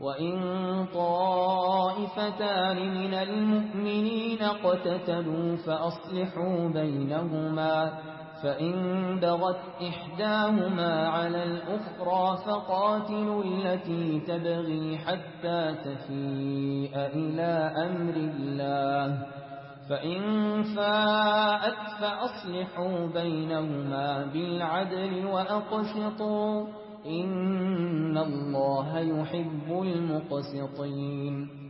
وإن طائفتان من المؤمنين اقتتلوا فأصلحوا بينهما فإن بغت إحداهما على الأخرى فقاتلوا التي تبغي حتى تفيء إلى أمر الله فإن فاءت فأصلحوا بينهما بالعدل وأقسطوا إن الله يحب المقسطين